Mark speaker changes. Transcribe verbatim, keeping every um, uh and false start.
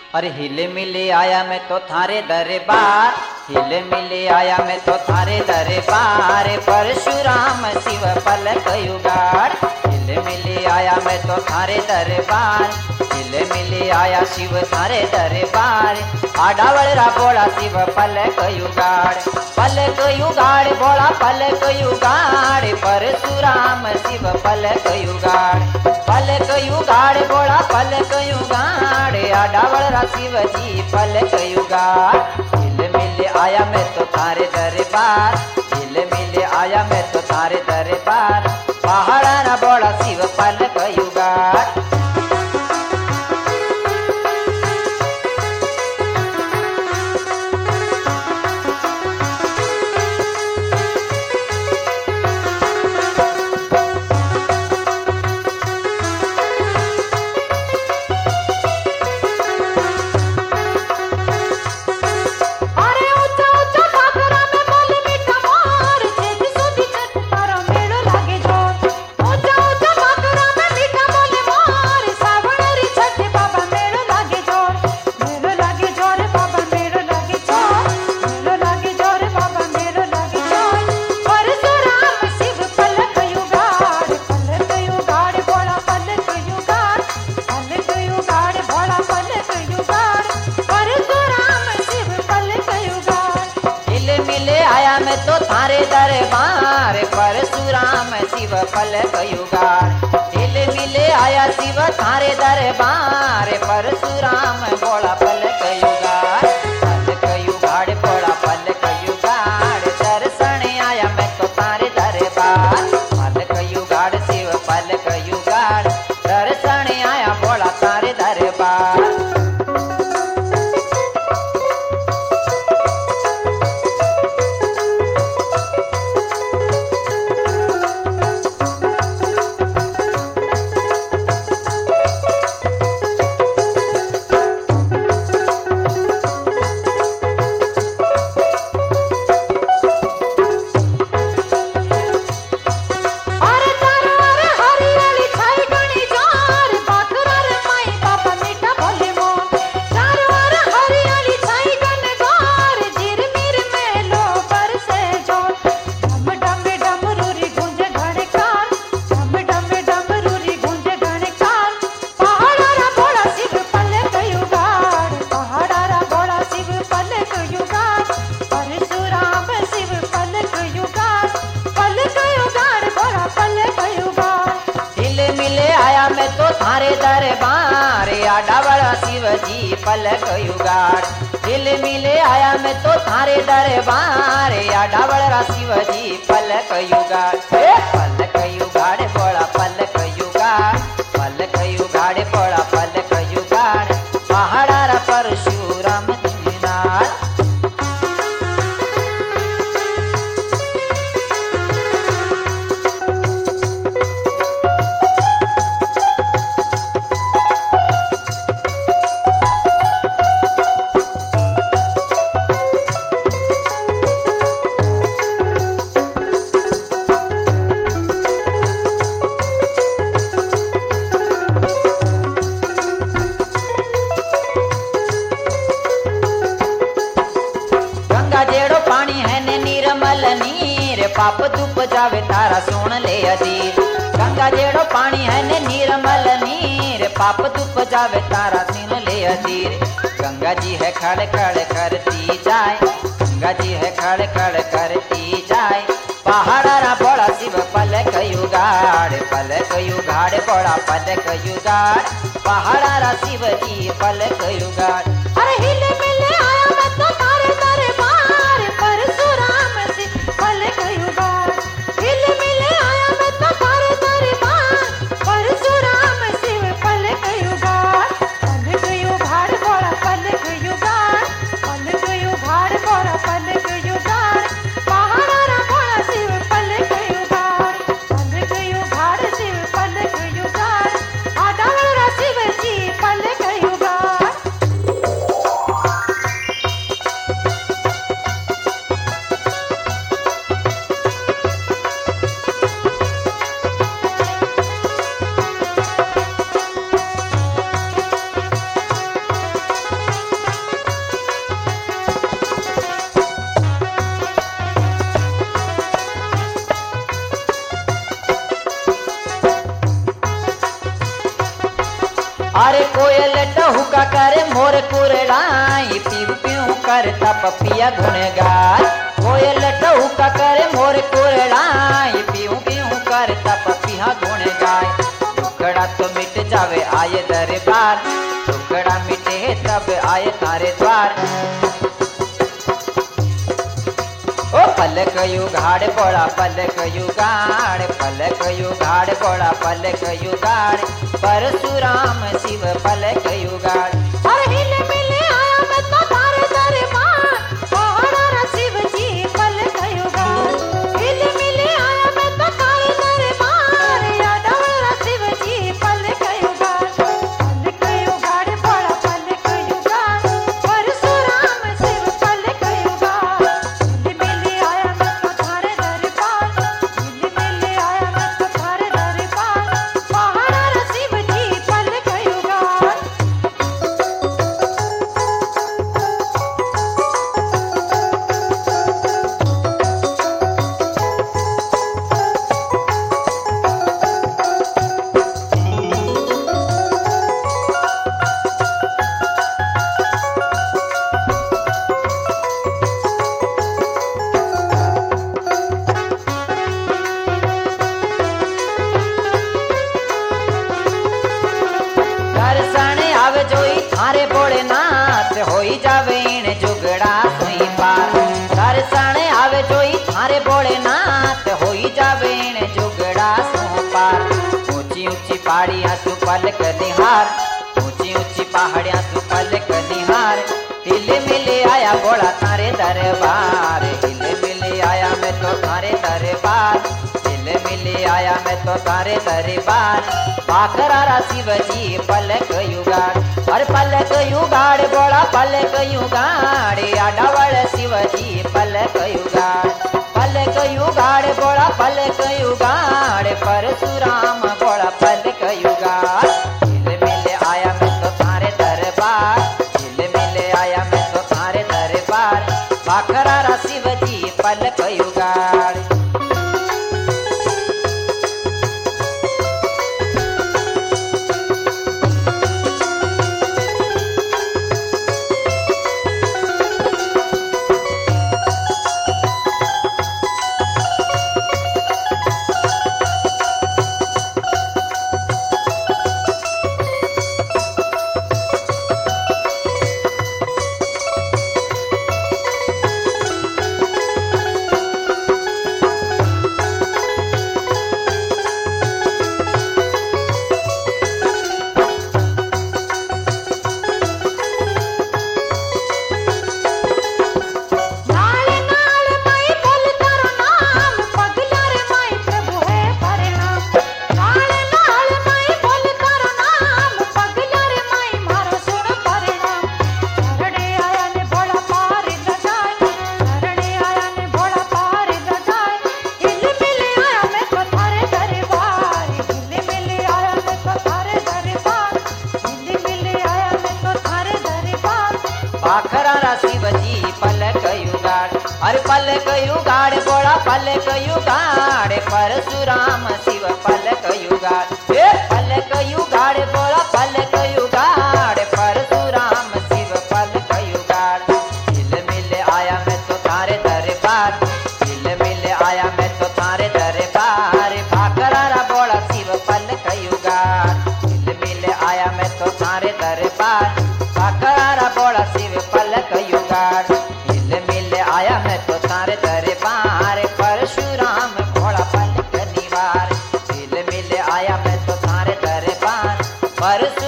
Speaker 1: अरे हिले मिले आया मैं तो थारे दरबार, हिले मिले आया मैं तो थारे दरबार, परशुराम शिव पलक युगाड़। हिले मिले आया मैं तो थारे दरबार, हिले मिले आया शिव थारे दरबार, आडावड़ा बोला शिव पलक युगाड़। पलक युगाड़ बोला पलक युगाड़, परशुराम शिव पलक युगाड़। पलक युगाड़ बोला पलक युगाड़, आडावड़ा शिवजी पलक युगाड़। हिल मिल आया मैं तो थारे दरबार, हिल मिल आया मैं तो थारे दरबार, पहाड़ा ना बोला शिव पलक युगाड़। तो थारे दरबार, परशुराम शिव पलक युगाड़। हिल मिले आया शिव थारे दरबार, परशुराम बोला पलक युगाड़। पलक युगाड़ बोला पलक युगाड़, दर्शन आया मैं तो थारे दरबार। पलक युगाड़ शिव पलक युगाड़, दर्शन आया बोला थारे दरबार। थारे दरबार, आडावड़ा शिवजी पलक युगाड़। हिल मिले आया मैं तो थारे दरबार, आडावड़ा शिवजी पलक युगाड़। पलक युगाड़ बोला पलक युगाड़, पलक युगाड़ बोला पलक युगाड़, पहाड़ा परशुराम दिनाड़। पाप धूप जावे तारा सुन ले अधीर, गंगा जेड़ो पानी है ने निर्मल नीर, पाप धूप जावे तारा सुन ले अधीर। गंगा जी है खड़ खड़ करती जाए, गंगा जी है खड़ खड़ करती जाए, पहाड़ा बड़ा शिव पलक युगाड़। पलक युगाड़ बड़ा पलक युगाड़, पहाड़ा शिव जी पलक युगाड़। अरे हिल मिले आया मैं तो थारे दरबार, परशुराम शिव पलक युगाड़। हिल मिले आया मैं तो थारे दरबार, परशुराम शिव पलक युगाड़। पलक युगाड़ बड़ा पलक युगाड़, पलक युगाड़ बड़ा पलक युगाड़, पहाड़ा बड़ा शिव पलक युगाड़। पलक युगाड़ शिव पलक युगाड़, आडावड़ा शिव जी पलक युगाड़। हुका करे मोर कुरड़ाई, पीऊ पीऊ करता पपिया गुनगार। कोयल हुका करे मोर कुरड़ाई, पीऊ पीऊ करता पपिया गुनगार। दुखड़ा तो मिट जावे आए दरबार, दुखड़ा मिटे तब आए तारे द्वार। ओ पलक युगाड़ बोला पलक युगाड़, पलक युगाड़ बोला पलक युगाड़, परशुराम शिव पलक युगाड़।
Speaker 2: और हिले मिले आया मैं तो तारे दरबार, पहाड़ा शिव जी पलक युगाड़। हिले मिले आया मैं तो तारे दरबार, यादवरा शिव जी पलक युगाड़। पलक युगाड़ बड़ा पलक युगाड़, परशुराम शिव पलक युगाड़। हिले मिले आया मैं तो तारे दरबार, हिले मिले आया मैं तो तारे दरबार, पहाड़ा शिव जी पलक युगाड़।
Speaker 1: दर्शन आवे जोई थारे भोलेनाथ, होई जावे इन जुगड़ा सुई पार। दर्शन आवे जोई थारे भोलेनाथ, होई जावे इन जुगड़ा सु पार। ऊंची ऊंची पहाड़ियां सु पलक निहार, ऊंची ऊंची पहाड़ियां सु पलक निहार। हिले मिले आया भोला थारे दरबार, हिले मिले आया मैं तो थारे दरबार, हिले मिले आया मैं तो तारे दरबार। पाखरारा शिव जी पलक युगाड़, और पलक युगाड़ बोला पलक युगाड़, आडावड़ शिव जी पलक युगाड़। पलक युगाड़ बोला पलक युगाड़, परशुराम बोला पलक युगाड़। हिले मिले आया मैं तो तारे दरबार, हिले मिले आया मैं तो तारे दरबार, पाखरारा शिव जी पलक युगाड़।
Speaker 2: नाल नाल माई बोल तारो नाम, पगला रे माई प्रभु है परिणाम। नाल नाल माई बोल तारो नाम, पगला रे माई मारो सुन परिणाम। शरणे आया ने भोला पार लगाए, शरणे आया ने भोला पार लगाए। हिले मिले आया मैं तो थारे दरबार, हिले मिले आया मैं तो थारे दरबार, हिले मिले आया मैं तो थारे दरबार।
Speaker 1: पाखरारा शिव जी पलक युगाड़, अरे पलक युगाड़ बोला पलक युगाड़, परशुराम शिव पलक युगाड़। ए पलक युगाड़ बोला पलक युगाड़, परशुराम शिव पलक युगाड़। हिले मिले आया मैं तो तारे दरबार, हिले मिले आया मैं तो तारे दरबार, पाखरारा बोला शिव पलक युगाड़। हिले मिले आया मैं तो तारे दरबार, पाखरारा बोला शिव पलक युगाड़। हिले मिले आया मैं तो तारे दरबार, परशुराम भोला पलक निवार। हिले मिले आया मैं तो तारे दरबार, परशुराम